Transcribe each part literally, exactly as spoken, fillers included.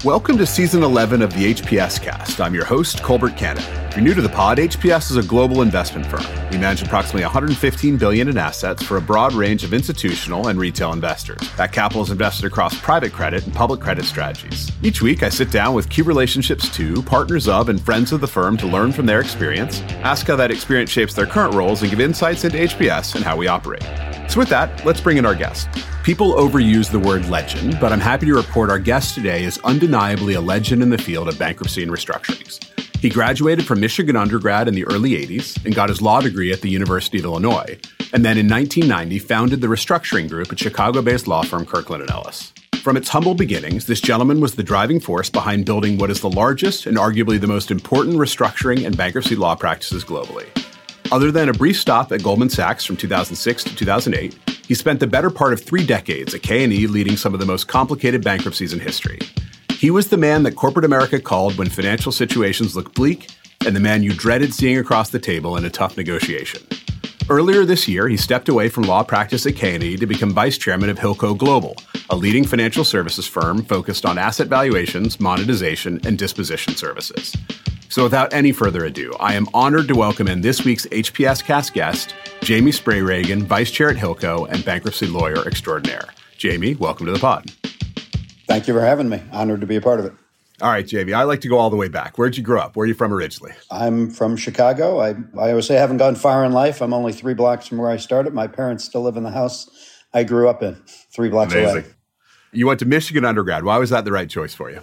Welcome to Season eleven of the H P S Cast. I'm your host, Colbert Cannon. If you're new to the pod, H P S is a global investment firm. We manage approximately one hundred fifteen billion dollars in assets for a broad range of institutional and retail investors. That capital is invested across private credit and public credit strategies. Each week, I sit down with key relationships to, partners of, and friends of the firm to learn from their experience, ask how that experience shapes their current roles, and give insights into H P S and how we operate. So with that, let's bring in our guest. People overuse the word legend, but I'm happy to report our guest today is undeniably a legend in the field of bankruptcy and restructurings. He graduated from Michigan undergrad in the early eighties and got his law degree at the University of Illinois, and then in nineteen ninety founded the restructuring group at Chicago-based law firm Kirkland and Ellis. From its humble beginnings, this gentleman was the driving force behind building what is the largest and arguably the most important restructuring and bankruptcy law practices globally. Other than a brief stop at Goldman Sachs from two thousand six to two thousand eight, he spent the better part of three decades at K and E leading some of the most complicated bankruptcies in history. He was the man that corporate America called when financial situations looked bleak, and the man you dreaded seeing across the table in a tough negotiation. Earlier this year, he stepped away from law practice at K and E to become vice chairman of Hilco Global, a leading financial services firm focused on asset valuations, monetization, and disposition services. So without any further ado, I am honored to welcome in this week's H P S Cast guest, Jamie Spray-Reagan, Vice Chair at Hilco and bankruptcy lawyer extraordinaire. Jamie, welcome to the pod. Thank you for having me. Honored to be a part of it. All right, Jamie, I like to go all the way back. Where'd you grow up? Where are you from originally? I'm from Chicago. I, I always say I haven't gone far in life. I'm only three blocks from where I started. My parents still live in the house I grew up in, three blocks Amazing. away. You went to Michigan undergrad. Why was that the right choice for you?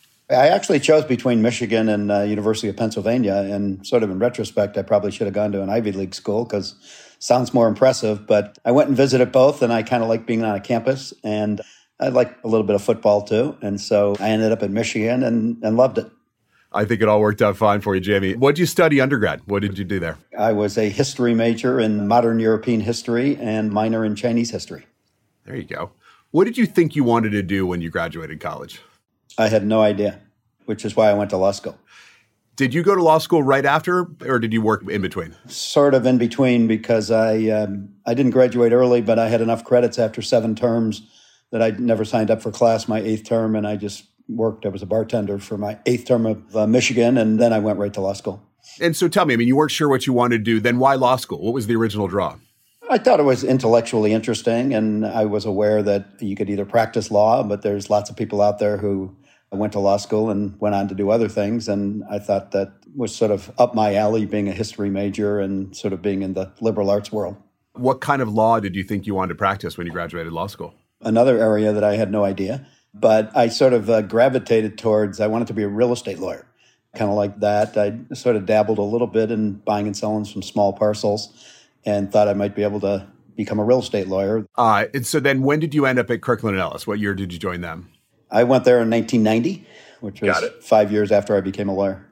I actually chose between Michigan and uh, University of Pennsylvania, and sort of in retrospect, I probably should have gone to an Ivy League school because it sounds more impressive, but I went and visited both, and I kind of like being on a campus, and I like a little bit of football too, and so I ended up at Michigan and, and loved it. I think it all worked out fine for you, Jamie. What did you study undergrad? What did you do there? I was a history major in modern European history and minor in Chinese history. There you go. What did you think you wanted to do when you graduated college? I had no idea, which is why I went to law school. Did you go to law school right after, or did you work in between? Sort of in between, because I um, I didn't graduate early, but I had enough credits after seven terms that I never signed up for class my eighth term, and I just worked. I was a bartender for my eighth term of uh, Michigan, and then I went right to law school. And so tell me, I mean, you weren't sure what you wanted to do. Then why law school? What was the original draw? I thought it was intellectually interesting, and I was aware that you could either practice law, but there's lots of people out there who went to law school and went on to do other things. And I thought that was sort of up my alley, being a history major and sort of being in the liberal arts world. What kind of law did you think you wanted to practice when you graduated law school? Another area that I had no idea, but I sort of uh, gravitated towards, I wanted to be a real estate lawyer, kind of like that. I sort of dabbled a little bit in buying and selling some small parcels and thought I might be able to become a real estate lawyer. Uh, and so then when did you end up at Kirkland and Ellis? What year did you join them? I went there in nineteen ninety, which was five years after I became a lawyer.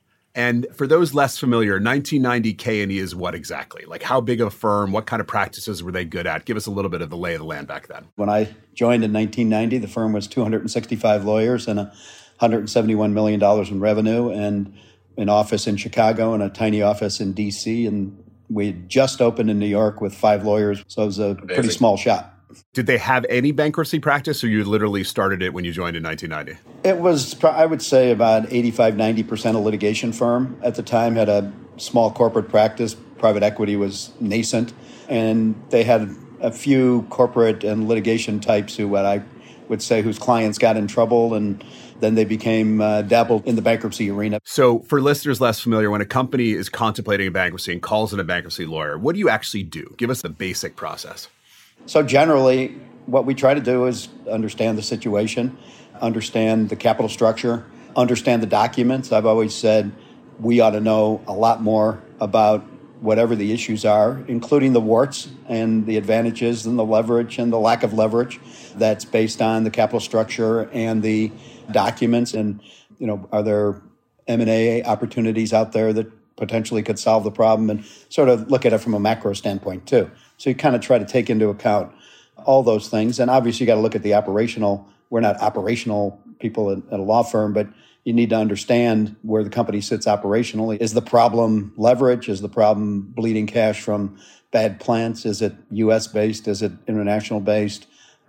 And for those less familiar, nineteen ninety K and E is what exactly? Like how big of a firm? What kind of practices were they good at? Give us a little bit of the lay of the land back then. When I joined in nineteen ninety, the firm was two hundred sixty-five lawyers and one hundred seventy-one million dollars in revenue, and an office in Chicago and a tiny office in D C. And we had just opened in New York with five lawyers, so it was a Amazing. Pretty small shop. Did they have any bankruptcy practice, or you literally started it when you joined in nineteen ninety? It was, I would say, about eighty-five, ninety percent a litigation firm. At the time, had a small corporate practice. Private equity was nascent. And they had a few corporate and litigation types who, what I would say, whose clients got in trouble, and then they became uh, dabbled in the bankruptcy arena. So for listeners less familiar, when a company is contemplating a bankruptcy and calls in a bankruptcy lawyer, what do you actually do? Give us the basic process. So generally, what we try to do is understand the situation, understand the capital structure, understand the documents. I've always said we ought to know a lot more about whatever the issues are, including the warts and the advantages and the leverage and the lack of leverage that's based on the capital structure and the documents. And, you know, are there M and A opportunities out there that potentially could solve the problem, and sort of look at it from a macro standpoint too. So you kind of try to take into account all those things. And obviously you got to look at the operational. We're not operational people at, at a law firm, but you need to understand where the company sits operationally. Is the problem leverage? Is the problem bleeding cash from bad plants? Is it U S based? Is it international based?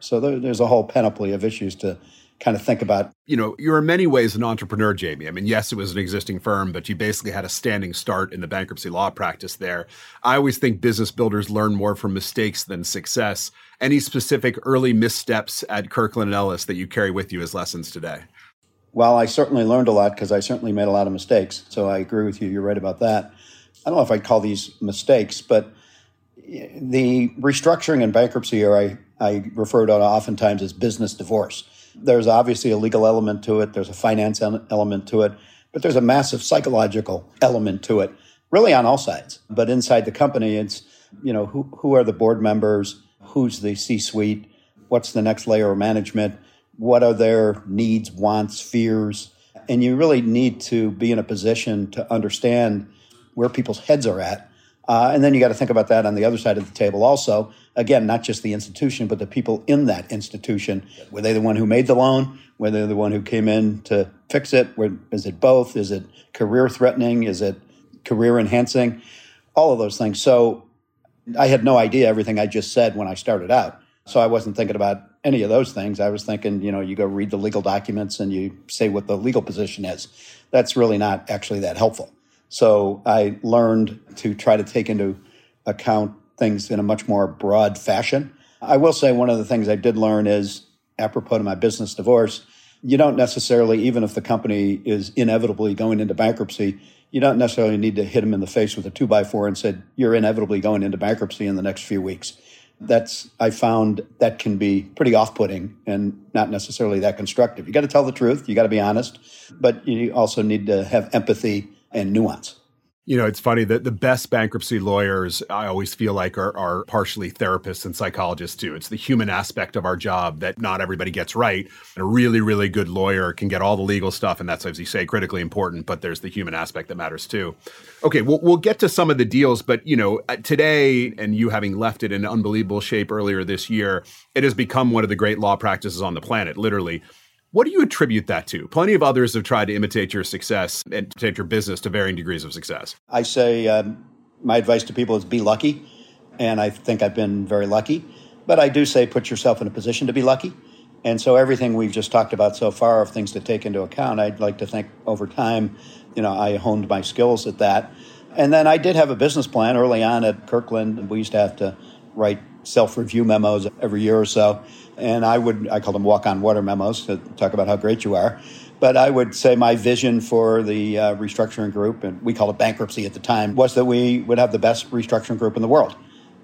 So there, there's a whole panoply of issues to kind of think about. You know, you're in many ways an entrepreneur, Jamie. I mean, yes, it was an existing firm, but you basically had a standing start in the bankruptcy law practice there. I always think business builders learn more from mistakes than success. Any specific early missteps at Kirkland and Ellis that you carry with you as lessons today? Well, I certainly learned a lot because I certainly made a lot of mistakes. So I agree with you. You're right about that. I don't know if I'd call these mistakes, but the restructuring and bankruptcy are, I, I refer to it oftentimes as business divorce. There's obviously a legal element to it. There's a finance element to it, but there's a massive psychological element to it, really on all sides. But inside the company, it's, you know, who, who are the board members? Who's the C-suite? What's the next layer of management? What are their needs, wants, fears? And you really need to be in a position to understand where people's heads are at. Uh, and then you got to think about that on the other side of the table also. Again, not just the institution, but the people in that institution. Were they the one who made the loan? Were they the one who came in to fix it? Were, is it both? Is it career threatening? Is it career enhancing? All of those things. So I had no idea everything I just said when I started out. So I wasn't thinking about any of those things. I was thinking, you know, you go read the legal documents and you say what the legal position is. That's really not actually that helpful. So I learned to try to take into account things in a much more broad fashion. I will say one of the things I did learn is, apropos to my business divorce, you don't necessarily, even if the company is inevitably going into bankruptcy, you don't necessarily need to hit them in the face with a two by four and said, you're inevitably going into bankruptcy in the next few weeks. That's, I found that can be pretty off-putting and not necessarily that constructive. You got to tell the truth. You got to be honest, but you also need to have empathy and nuance. You know, it's funny that the best bankruptcy lawyers, I always feel like, are, are partially therapists and psychologists too. It's the human aspect of our job that not everybody gets right. And a really, really good lawyer can get all the legal stuff, and that's, as you say, critically important, but there's the human aspect that matters too. Okay, we'll, we'll get to some of the deals, but, you know, today, and you having left it in unbelievable shape earlier this year, it has become one of the great law practices on the planet, literally. What do you attribute that to? Plenty of others have tried to imitate your success and take your business to varying degrees of success. I say um, my advice to people is be lucky, and I think I've been very lucky. But I do say put yourself in a position to be lucky. And so everything we've just talked about so far of things to take into account, I'd like to think over time, you know, I honed my skills at that. And then I did have a business plan early on at Kirkland. We used to have to write self-review memos every year or so. And I would, I call them walk-on water memos to talk about how great you are. But I would say my vision for the uh, restructuring group, and we called it bankruptcy at the time, was that we would have the best restructuring group in the world.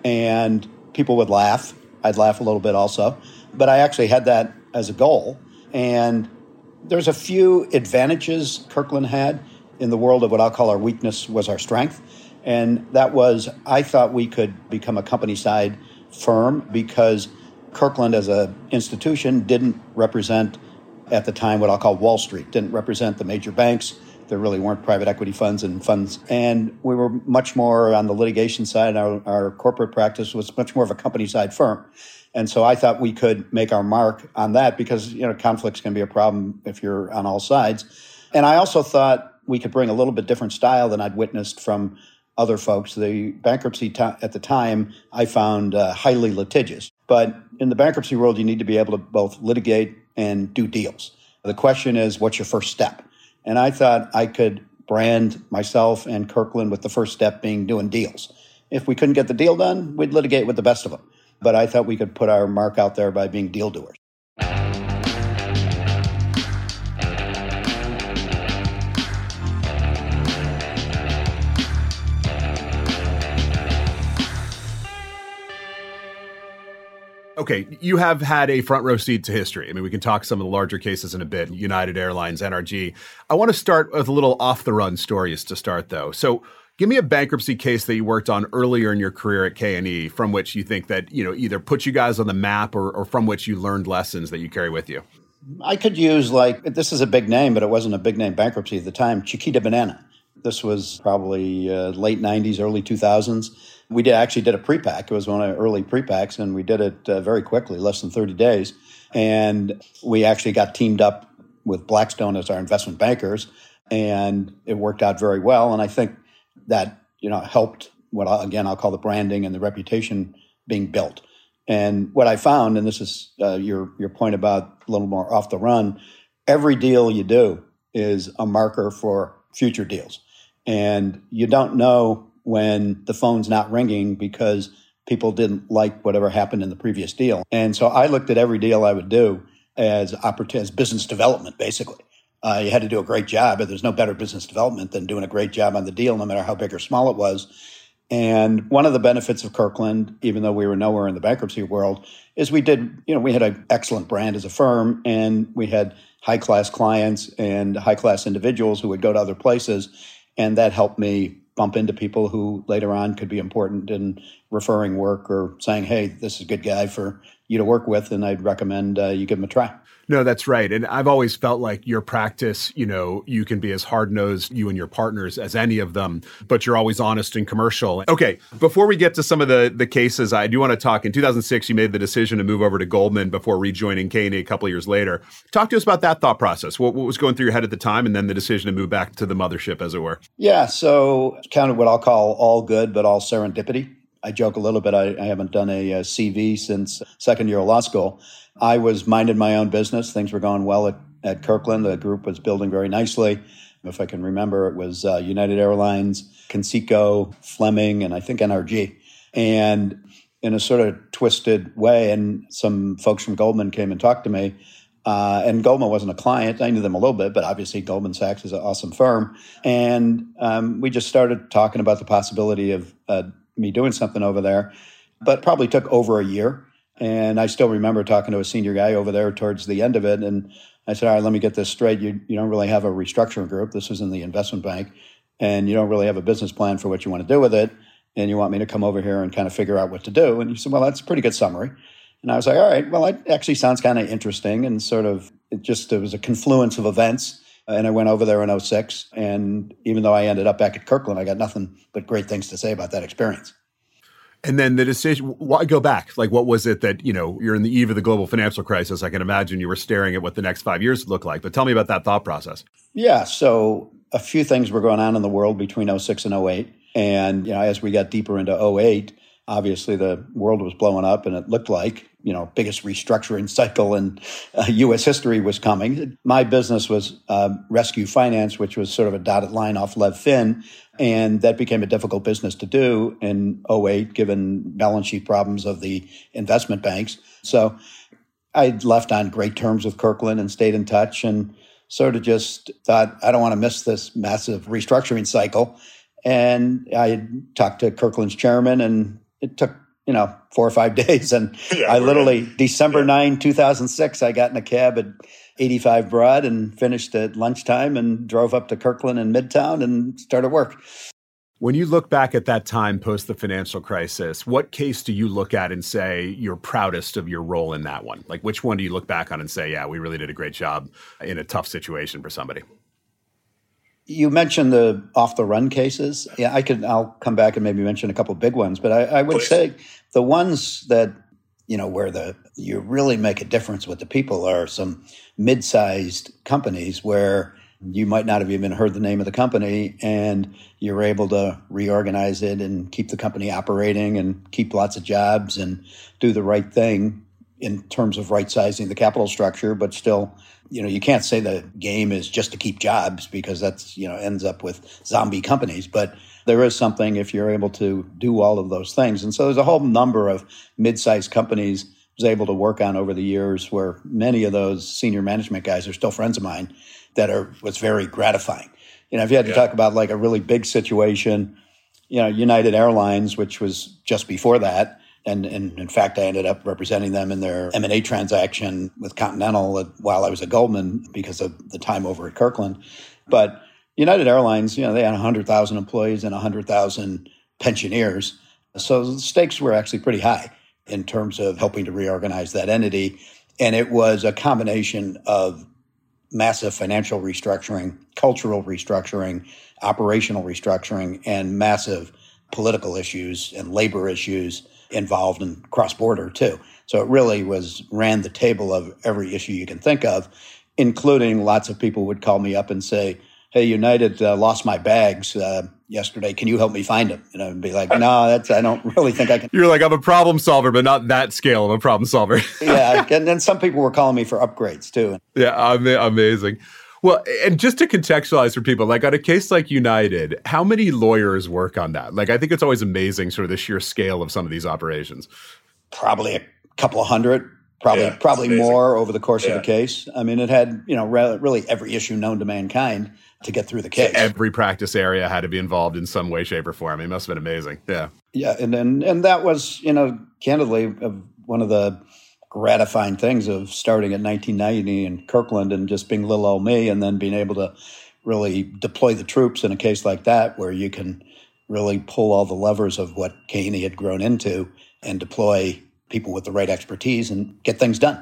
And people would laugh. I'd laugh a little bit also. But I actually had that as a goal. And there's a few advantages Kirkland had in the world of what I'll call our weakness was our strength. And that was, I thought we could become a company-side firm because Kirkland as an institution didn't represent, at the time, what I'll call Wall Street, didn't represent the major banks. There really weren't private equity funds and funds. And we were much more on the litigation side. Our, our corporate practice was much more of a company-side firm. And so I thought we could make our mark on that because, you know, conflicts can be a problem if you're on all sides. And I also thought we could bring a little bit different style than I'd witnessed from other folks. The bankruptcy t- at the time I found uh, highly litigious. But in the bankruptcy world, you need to be able to both litigate and do deals. The question is, what's your first step? And I thought I could brand myself and Kirkland with the first step being doing deals. If we couldn't get the deal done, we'd litigate with the best of them. But I thought we could put our mark out there by being deal doers. Okay, you have had a front row seat to history. I mean, we can talk some of the larger cases in a bit, United Airlines, N R G. I want to start with a little off-the-run stories to start, though. So give me a bankruptcy case that you worked on earlier in your career at K and E from which you think that, you know, either put you guys on the map or, or from which you learned lessons that you carry with you. I could use, like, this is a big name, but it wasn't a big name bankruptcy at the time, Chiquita Banana. This was probably uh, late nineties, early two thousands. We did actually did a pre-pack. It was one of the early pre-packs, and we did it uh, very quickly, less than thirty days. And we actually got teamed up with Blackstone as our investment bankers, and it worked out very well. And I think that, you know, helped what, I, again, I'll call the branding and the reputation being built. And what I found, and this is uh, your your point about a little more off the run, every deal you do is a marker for future deals. And you don't know when the phone's not ringing because people didn't like whatever happened in the previous deal. And so I looked at every deal I would do as opportunity, as business development, basically. Uh, you had to do a great job, but there's no better business development than doing a great job on the deal, no matter how big or small it was. And one of the benefits of Kirkland, even though we were nowhere in the bankruptcy world, is we did, you know, we had an excellent brand as a firm, and we had high-class clients and high-class individuals who would go to other places. And that helped me bump into people who later on could be important in referring work or saying, hey, this is a good guy for you to work with, and I'd recommend uh, you give him a try. No, that's right. And I've always felt like your practice, you know, you can be as hard-nosed, you and your partners, as any of them, but you're always honest and commercial. Okay, before we get to some of the, the cases, I do want to talk. In two thousand six, you made the decision to move over to Goldman before rejoining K and E a couple of years later. Talk to us about that thought process. What, what was going through your head at the time, and then the decision to move back to the mothership, as it were? Yeah, so kind of what I'll call all good, but all serendipity. I joke a little bit. I, I haven't done a, a C V since second year of law school. I was minding my own business. Things were going well at, at Kirkland. The group was building very nicely. If I can remember, it was uh, United Airlines, Conseco, Fleming, and I think N R G. And in a sort of twisted way, and some folks from Goldman came and talked to me. Uh, and Goldman wasn't a client. I knew them a little bit, but obviously Goldman Sachs is an awesome firm. And um, we just started talking about the possibility of uh, me doing something over there, but probably took over a year. And I still remember talking to a senior guy over there towards the end of it. And I said, all right, let me get this straight. You, you don't really have a restructuring group. This was in the investment bank. And you don't really have a business plan for what you want to do with it. And you want me to come over here and kind of figure out what to do. And he said, well, that's a pretty good summary. And I was like, all right, well, it actually sounds kind of interesting. And sort of, it just, it was a confluence of events. And I went over there in oh six. And even though I ended up back at Kirkland, I got nothing but great things to say about that experience. And then the decision, why go back? Like, what was it that, you know, you're in the eve of the global financial crisis. I can imagine you were staring at what the next five years would look like. But tell me about that thought process. Yeah. So a few things were going on in the world between oh six and oh eight. And, you know, as we got deeper into oh eight, obviously the world was blowing up, and it looked like, you know, biggest restructuring cycle in uh, U S history was coming. My business was uh, Rescue Finance, which was sort of a dotted line off Lev Fin. And that became a difficult business to do in oh eight, given balance sheet problems of the investment banks. So I left on great terms with Kirkland and stayed in touch, and sort of just thought, I don't want to miss this massive restructuring cycle. And I talked to Kirkland's chairman, and it took, you know, four or five days. And yeah, I literally, right. December ninth, two thousand six, I got in a cab at eighty-five Broad and finished at lunchtime and drove up to Kirkland in Midtown and started work. When you look back at that time post the financial crisis, what case do you look at and say you're proudest of your role in that one? Like, which one do you look back on and say, yeah, we really did a great job in a tough situation for somebody? You mentioned the off-the-run cases. Yeah, I could. I'll come back and maybe mention a couple of big ones, but I, I would Please. say the ones that, you know, where the you really make a difference with the people are some mid-sized companies where you might not have even heard the name of the company, and you're able to reorganize it and keep the company operating and keep lots of jobs and do the right thing in terms of right-sizing the capital structure, but still, you know, you can't say the game is just to keep jobs, because that's, you know, ends up with zombie companies. But there is something if you're able to do all of those things. And so there's a whole number of mid-sized companies I was able to work on over the years, where many of those senior management guys are still friends of mine, that are was very gratifying. You know, if you had to yeah. talk about like a really big situation, you know, United Airlines, which was just before that. And, and in fact, I ended up representing them in their M and A transaction with Continental while I was at Goldman because of the time over at Kirkland. But United Airlines, you know, they had one hundred thousand employees and one hundred thousand pensioners. So the stakes were actually pretty high in terms of helping to reorganize that entity. And it was a combination of massive financial restructuring, cultural restructuring, operational restructuring, and massive political issues and labor issues involved in cross-border too. So it really was ran the table of every issue you can think of, including lots of people would call me up and say, hey, United uh, lost my bags. Uh, yesterday. Can you help me find him? And I'd be like, no, that's, I don't really think I can. You're like, I'm a problem solver, but not that scale of a problem solver. Yeah. And then some people were calling me for upgrades too. Yeah, ama- amazing. Well, and just to contextualize for people, like on a case like United, how many lawyers work on that? Like, I think it's always amazing sort of the sheer scale of some of these operations. Probably a couple of hundred, probably Yeah, probably more over the course Yeah. of the case. I mean, it had, you know, re- really every issue known to mankind to get through the case. Every practice area had to be involved in some way, shape, or form. It must have been amazing. Yeah. Yeah, and and, and that was, you know, candidly, uh, one of the gratifying things of starting at nineteen ninety in Kirkland and just being little old me, and then being able to really deploy the troops in a case like that, where you can really pull all the levers of what Kane had grown into and deploy people with the right expertise and get things done.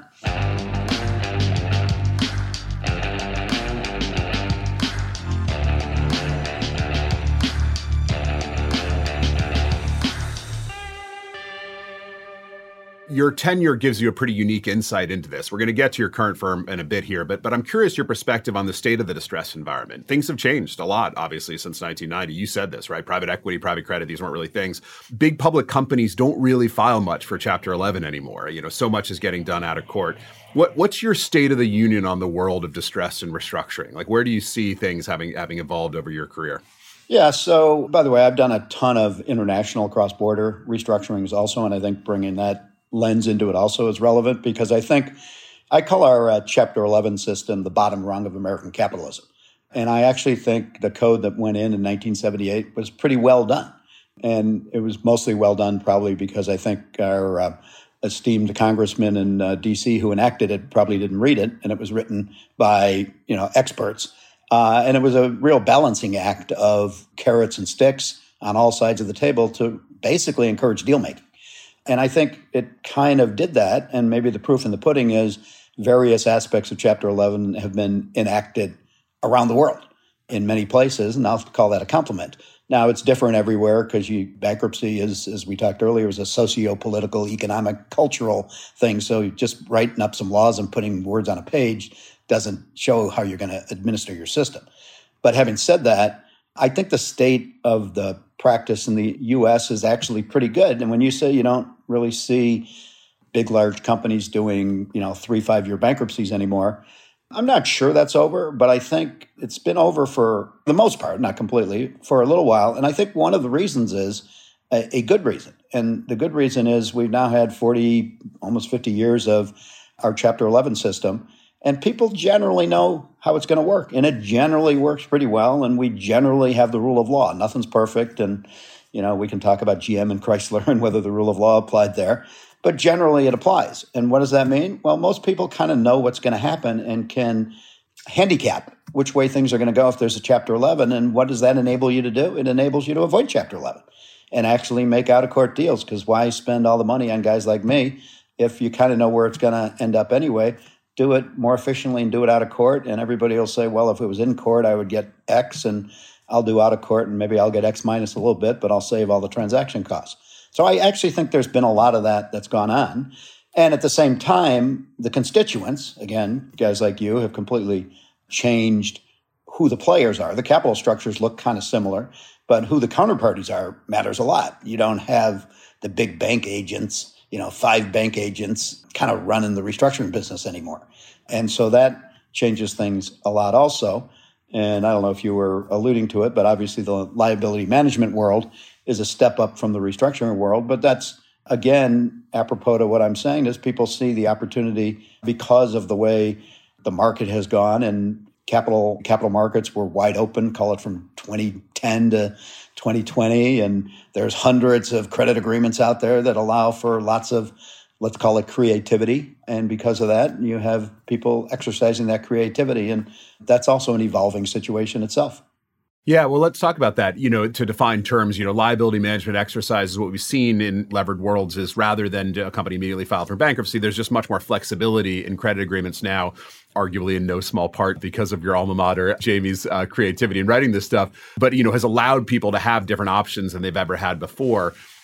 Your tenure gives you a pretty unique insight into this. We're going to get to your current firm in a bit here, but but I'm curious your perspective on the state of the distressed environment. Things have changed a lot, obviously, since nineteen ninety. You said this, right? Private equity, private credit, these weren't really things. Big public companies don't really file much for Chapter eleven anymore. You know, so much is getting done out of court. What what's your state of the union on the world of distress and restructuring? Like, where do you see things having having evolved over your career? Yeah. So, by the way, I've done a ton of international cross-border restructurings also, and I think bringing that lens into it also is relevant, because I think I call our uh, Chapter eleven system the bottom rung of American capitalism. And I actually think the code that went in in nineteen seventy-eight was pretty well done. And it was mostly well done probably because I think our uh, esteemed congressman in uh, D C who enacted it probably didn't read it, and it was written by, you know, experts. Uh, and it was a real balancing act of carrots and sticks on all sides of the table to basically encourage deal making. And I think it kind of did that. And maybe the proof in the pudding is various aspects of Chapter eleven have been enacted around the world in many places. And I'll call that a compliment. Now, it's different everywhere because you bankruptcy is, as we talked earlier, is a socio-political, economic, cultural thing. So just writing up some laws and putting words on a page doesn't show how you're going to administer your system. But having said that, I think the state of the practice in the U S is actually pretty good. And when you say you don't really see big, large companies doing, you know, three, five-year bankruptcies anymore, I'm not sure that's over, but I think it's been over for the most part, not completely, for a little while. And I think one of the reasons is a, a good reason. And the good reason is we've now had forty, almost fifty years of our Chapter eleven system. And people generally know how it's going to work. And it generally works pretty well. And we generally have the rule of law. Nothing's perfect. And, you know, we can talk about G M and Chrysler and whether the rule of law applied there. But generally it applies. And what does that mean? Well, most people kind of know what's going to happen and can handicap which way things are going to go if there's a Chapter eleven. And what does that enable you to do? It enables you to avoid Chapter eleven and actually make out-of-court deals. Because why spend all the money on guys like me if you kind of know where it's going to end up anyway? Do it more efficiently and do it out of court. And everybody will say, well, if it was in court, I would get X and I'll do out of court and maybe I'll get X minus a little bit, but I'll save all the transaction costs. So I actually think there's been a lot of that that's gone on. And at the same time, the constituents, again, guys like you, have completely changed who the players are. The capital structures look kind of similar, but who the counterparties are matters a lot. You don't have the big bank agents, you know, five bank agents kind of running the restructuring business anymore. And so that changes things a lot also. And I don't know if you were alluding to it, but obviously the liability management world is a step up from the restructuring world. But that's, again, apropos to what I'm saying is people see the opportunity because of the way the market has gone, and capital capital markets were wide open, call it from twenty ten to twenty twenty. And there's hundreds of credit agreements out there that allow for lots of, let's call it creativity. And because of that, you have people exercising that creativity. And that's also an evolving situation itself. Yeah, well, let's talk about that. You know, to define terms, you know, liability management exercises, what we've seen in levered worlds is rather than a company immediately file for bankruptcy, there's just much more flexibility in credit agreements now, arguably in no small part because of your alma mater, Jamie's uh, creativity in writing this stuff, but, you know, has allowed people to have different options than they've ever had before.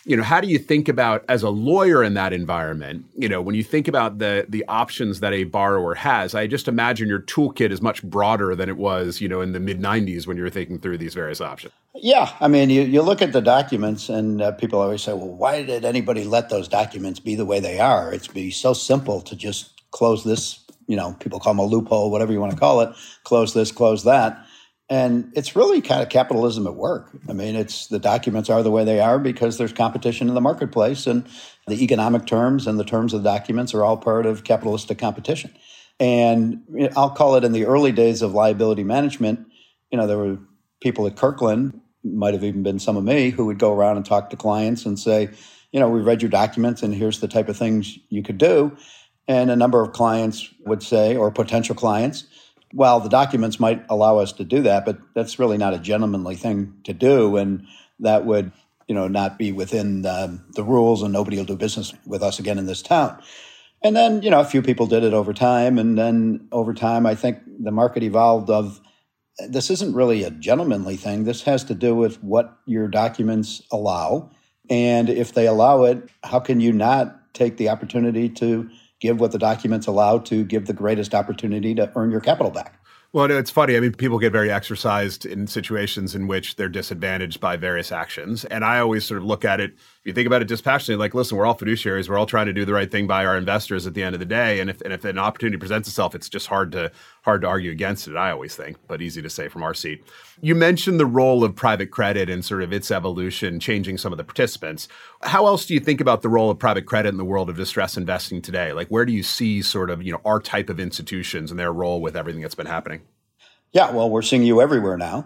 you know, how do you think about, as a lawyer in that environment, you know, when you think about the the options that a borrower has, I just imagine your toolkit is much broader than it was, you know, in the mid nineties when you were thinking through these various options. Yeah. I mean, you, you look at the documents and uh, people always say, well, why did anybody let those documents be the way they are? It's be so simple to just close this, you know, people call them a loophole, whatever you want to call it, close this, close that. And it's really kind of capitalism at work. I mean, it's the documents are the way they are because there's competition in the marketplace, and the economic terms and the terms of the documents are all part of capitalistic competition. And you know, I'll call it, in the early days of liability management, you know, there were people at Kirkland, might have even been some of me, who would go around and talk to clients and say, you know, we read your documents and here's the type of things you could do. And a number of clients would say, or potential clients, well, the documents might allow us to do that, but that's really not a gentlemanly thing to do. And that would, you know, not be within um, the rules, and nobody will do business with us again in this town. And then, you know, a few people did it over time. And then over time, I think the market evolved of, this isn't really a gentlemanly thing. This has to do with what your documents allow. And if they allow it, how can you not take the opportunity to give what the documents allow to give the greatest opportunity to earn your capital back? Well, it's funny. I mean, people get very exercised in situations in which they're disadvantaged by various actions. And I always sort of look at it, if you think about it dispassionately, like, listen, we're all fiduciaries. We're all trying to do the right thing by our investors at the end of the day. And if and if an opportunity presents itself, it's just hard to hard to argue against it, I always think, but easy to say from our seat. You mentioned the role of private credit and sort of its evolution, changing some of the participants. How else do you think about the role of private credit in the world of distress investing today? Like, where do you see sort of, you know, our type of institutions and their role with everything that's been happening? Yeah, well, we're seeing you everywhere now.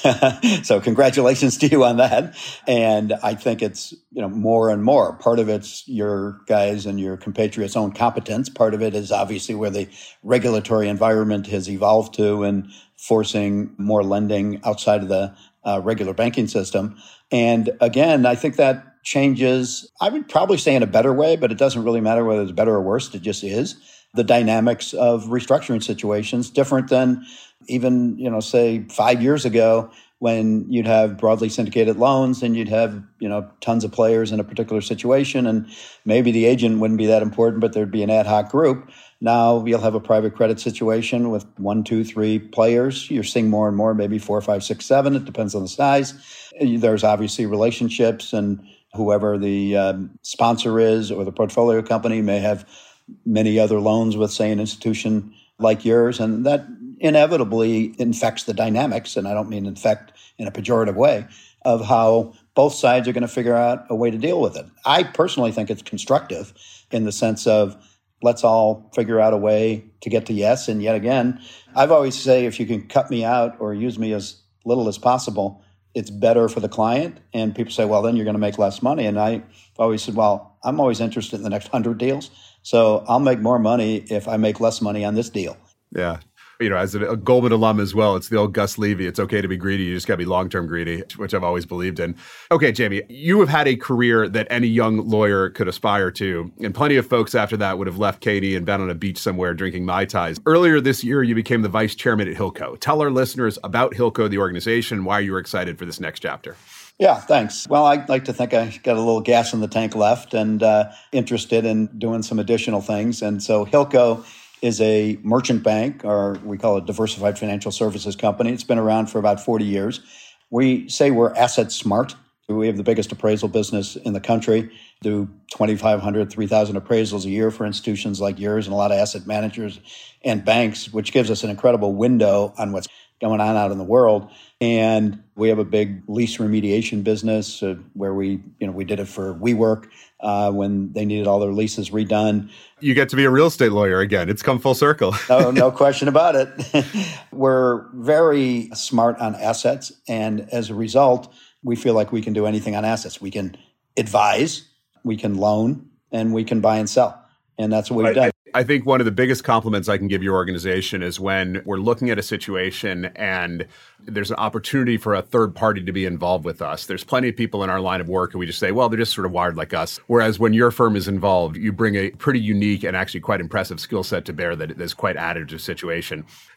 So congratulations to you on that. And I think it's, you know, more and more. Part of it's your guys and your compatriots' own competence. Part of it is obviously where the regulatory environment has evolved to and forcing more lending outside of the uh, regular banking system. And again, I think that changes, I would probably say in a better way, but it doesn't really matter whether it's better or worse. It just is. The dynamics of restructuring situations, different than even, you know, say five years ago when you'd have broadly syndicated loans and you'd have, you know, tons of players in a particular situation, and maybe the agent wouldn't be that important, but there'd be an ad hoc group. Now you'll have a private credit situation with one, two, three players. You're seeing more and more, maybe four, five, six, seven. It depends on the size. There's obviously relationships, and whoever the um, sponsor is or the portfolio company may have many other loans with, say, an institution like yours. And that inevitably infects the dynamics, and I don't mean infect in a pejorative way, of how both sides are going to figure out a way to deal with it. I personally think it's constructive in the sense of let's all figure out a way to get to yes. And yet again, I've always say if you can cut me out or use me as little as possible, it's better for the client. And people say, well, then you're going to make less money. And I always said, well, I'm always interested in the next hundred deals. So I'll make more money if I make less money on this deal. Yeah. You know, as a Goldman alum as well, it's the old Gus Levy. It's okay to be greedy. You just got to be long-term greedy, which I've always believed in. Okay, Jamie, you have had a career that any young lawyer could aspire to. And plenty of folks after that would have left Katie and been on a beach somewhere drinking Mai Tais. Earlier this year, you became the vice chairman at Hilco. Tell our listeners about Hilco, the organization, and why you were excited for this next chapter. Yeah, thanks. Well, I like to think I got a little gas in the tank left and uh, interested in doing some additional things. And so Hilco is a merchant bank, or we call it diversified financial services company. It's been around for about forty years. We say we're asset smart. We have the biggest appraisal business in the country, do twenty-five hundred, three thousand appraisals a year for institutions like yours and a lot of asset managers and banks, which gives us an incredible window on what's going on out in the world. And we have a big lease remediation business uh, where we, you know, we did it for WeWork uh, when they needed all their leases redone. You get to be a real estate lawyer again. It's come full circle. no, no question about it. We're very smart on assets. And as a result, we feel like we can do anything on assets. We can advise, we can loan, and we can buy and sell. And that's what we've done. I think one of the biggest compliments I can give your organization is when we're looking at a situation and there's an opportunity for a third party to be involved with us. There's plenty of people in our line of work and we just say, well, they're just sort of wired like us. Whereas when your firm is involved, you bring a pretty unique and actually quite impressive skill set to bear that is quite additive to the situation.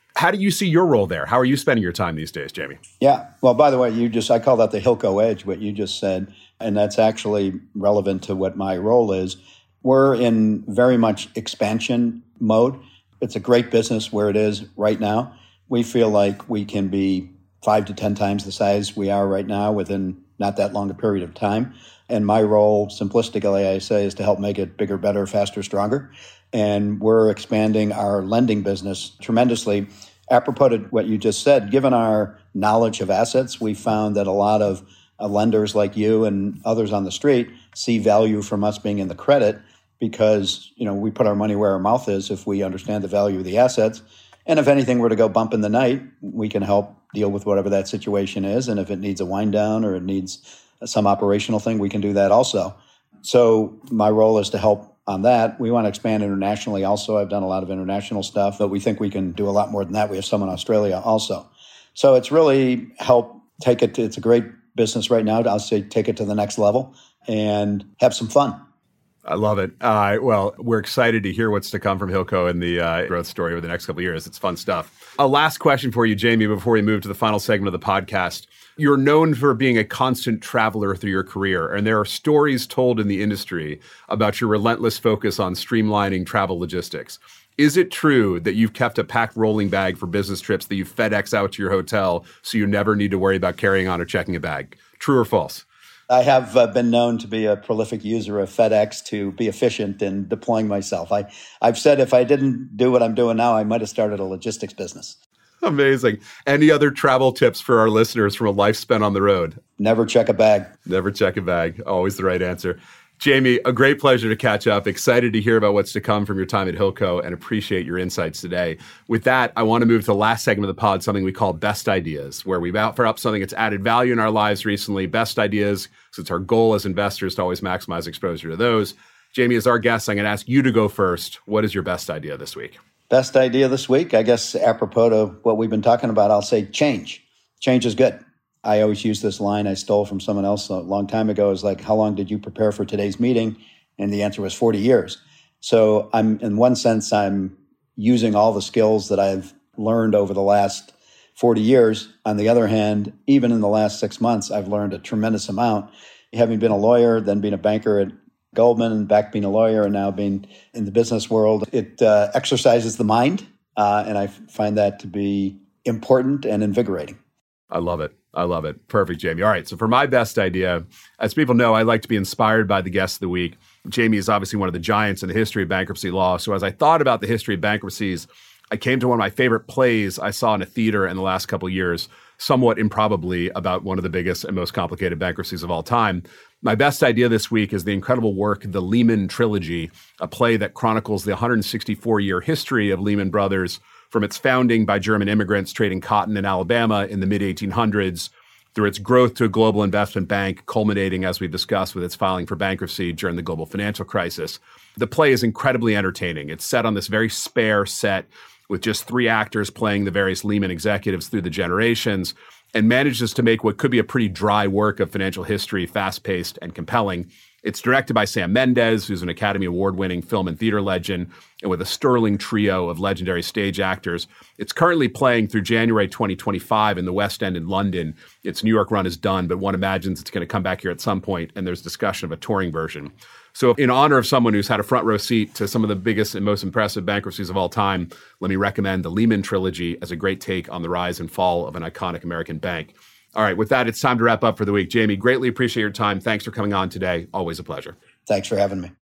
How do you see your role there? How are you spending your time these days, Jamie? Yeah. Well, by the way, you just, I call that the Hilco Edge, what you just said. And that's actually relevant to what my role is. We're in very much expansion mode. It's a great business where it is right now. We feel like we can be five to ten times the size we are right now within not that long a period of time. And my role, simplistically, I say, is to help make it bigger, better, faster, stronger. And we're expanding our lending business tremendously. Apropos to what you just said, given our knowledge of assets, we found that a lot of uh, lenders like you and others on the street see value from us being in the credit because, you know, we put our money where our mouth is if we understand the value of the assets. And if anything were to go bump in the night, we can help deal with whatever that situation is. And if it needs a wind down or it needs some operational thing, we can do that also. So my role is to help on that. We want to expand internationally also. I've done a lot of international stuff, but we think we can do a lot more than that. We have some in Australia also. So it's really help take it to, it's a great business right now. I'll say take it to the next level and have some fun. I love it. Uh, well, we're excited to hear what's to come from Hilco and the uh, growth story over the next couple of years. It's fun stuff. A last question for you, Jamie, before we move to the final segment of the podcast. You're known for being a constant traveler through your career, and there are stories told in the industry about your relentless focus on streamlining travel logistics. Is it true that you've kept a packed rolling bag for business trips that you FedEx out to your hotel so you never need to worry about carrying on or checking a bag? True or false? I have uh, been known to be a prolific user of FedEx to be efficient in deploying myself. I, I've said if I didn't do what I'm doing now, I might have started a logistics business. Amazing. Any other travel tips for our listeners from a life spent on the road? Never check a bag. Never check a bag. Always the right answer. Jamie, a great pleasure to catch up. Excited to hear about what's to come from your time at Hilco and appreciate your insights today. With that, I want to move to the last segment of the pod, something we call Best Ideas, where we've offered up something that's added value in our lives recently. Best Ideas, because it's our goal as investors to always maximize exposure to those. Jamie, as our guest, I'm going to ask you to go first. What is your best idea this week? Best idea this week, I guess, apropos to what we've been talking about, I'll say change. Change is good. I always use this line I stole from someone else a long time ago. Is like, how long did you prepare for today's meeting? And the answer was forty years. So I'm, in one sense, I'm using all the skills that I've learned over the last forty years. On the other hand, even in the last six months, I've learned a tremendous amount. Having been a lawyer, then being a banker at Goldman, and back being a lawyer, and now being in the business world, it uh, exercises the mind, uh, and I f- find that to be important and invigorating. I love it. I love it. Perfect, Jamie. All right, so for my best idea, as people know, I like to be inspired by the guest of the week. Jamie is obviously one of the giants in the history of bankruptcy law, so as I thought about the history of bankruptcies, I came to one of my favorite plays I saw in a theater in the last couple of years, somewhat improbably about one of the biggest and most complicated bankruptcies of all time. My best idea this week is the incredible work, The Lehman Trilogy, a play that chronicles the one hundred sixty-four year history of Lehman Brothers from its founding by German immigrants trading cotton in Alabama in the mid eighteen hundreds, through its growth to a global investment bank, culminating, as we've discussed, with its filing for bankruptcy during the global financial crisis. The play is incredibly entertaining. It's set on this very spare set with just three actors playing the various Lehman executives through the generations, and manages to make what could be a pretty dry work of financial history fast-paced and compelling. It's directed by Sam Mendes, who's an Academy Award-winning film and theater legend, and with a sterling trio of legendary stage actors. It's currently playing through January twenty twenty-five in the West End in London. Its New York run is done, but one imagines it's going to come back here at some point, and there's discussion of a touring version. So in honor of someone who's had a front row seat to some of the biggest and most impressive bankruptcies of all time, let me recommend the Lehman Trilogy as a great take on the rise and fall of an iconic American bank. All right, with that, it's time to wrap up for the week. Jamie, greatly appreciate your time. Thanks for coming on today. Always a pleasure. Thanks for having me.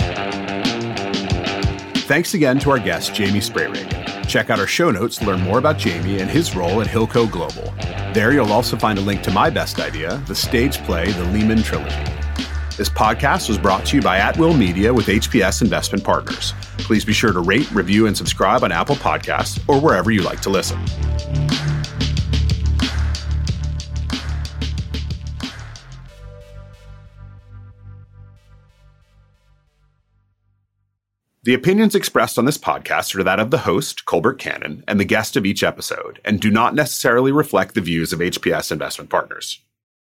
Thanks again to our guest, Jamie Sprayrig. Check out our show notes to learn more about Jamie and his role at Hilco Global. There you'll also find a link to my best idea, the stage play, The Lehman Trilogy. This podcast was brought to you by At Will Media with H P S Investment Partners. Please be sure to rate, review, and subscribe on Apple Podcasts or wherever you like to listen. The opinions expressed on this podcast are that of the host, Colbert Cannon, and the guest of each episode, and do not necessarily reflect the views of H P S Investment Partners.